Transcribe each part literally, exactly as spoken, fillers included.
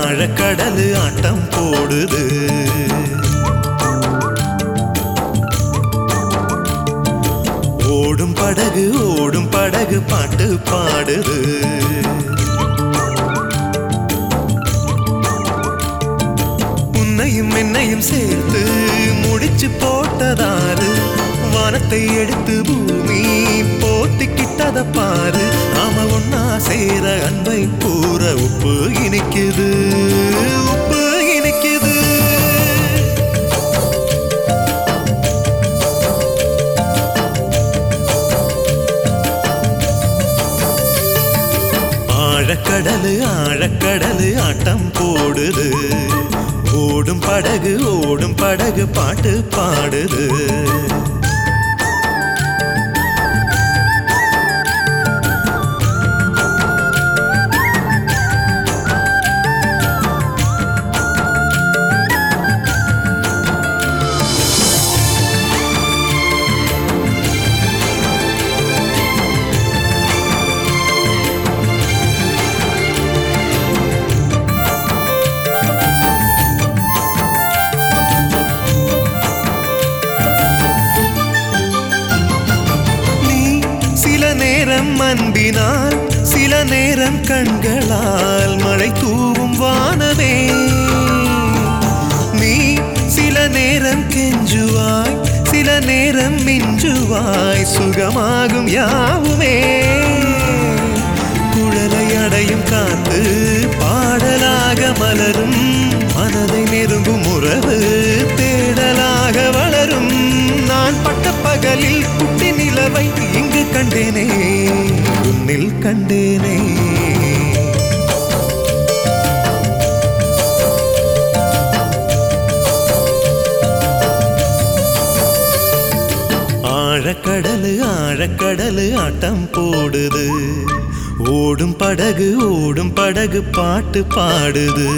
ஆழக்கடல் ஆட்டம் போடுது. ஓடும் படகு ஓடும் படகு பாட்டு பாடுது. உன்னையும் என்னையும் சேர்த்து முடிச்சு போட்டதாரு, வானத்தை எடுத்து பூமி போத்திக்கிட்டத பாரு. நாம ஒன்னா சேர அன்பை கூற உப்பு இனிக்குது, உப்பு இனிக்குது. ஆழக்கடலு ஆழக்கடலு ஆட்டம் போடுது. ஓடும் படகு ஓடும் படகு பாட்டு பாடுது. அன்பினால் சில நேரம் கண்களால் மழை தூவும் வானமே. நீ சில நேரம் கெஞ்சுவாய், சில நேரம் மிஞ்சுவாய், சுகமாகும் யாவுமே. குழலை அடையும் காத்து பாடலாக மலரும், மனதை நெருங்கும் உறவு தேடலாக வளரும். நான் பட்ட பகலில் குட்டி நிலவை இங்கு கண்டேனே, உன்னில் கண்டேனே. ஆழக்கடலு ஆழக்கடலு ஆட்டம் போடுது. ஓடும் படகு ஓடும் படகு பாட்டு பாடுது.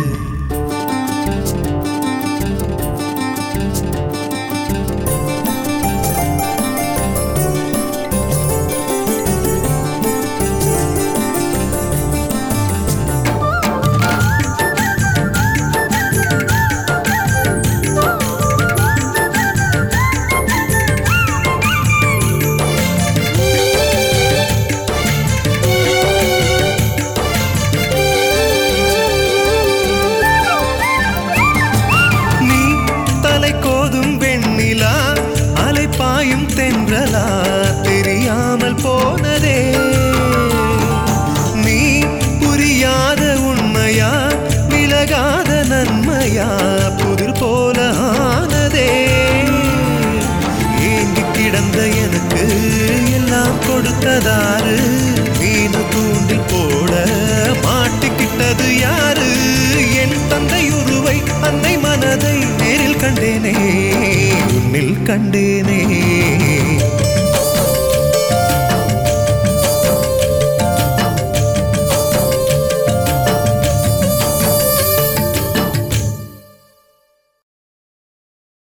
தென்றலா தெரியாமல் போனதே, நீ புரியாத உண்மையா விலகாத நன்மையா புதிர் போல ஆனதே. ஏங்கி கிடந்த எனக்கு எல்லாம் கொடுத்ததாரு, மீனு தூண்டில் போட மாட்டிக்கிட்டது யாரு. என் தந்தை உருவை அன்னை மனதை நேரில் கண்டேனே, உன்னில் கண்டேனே.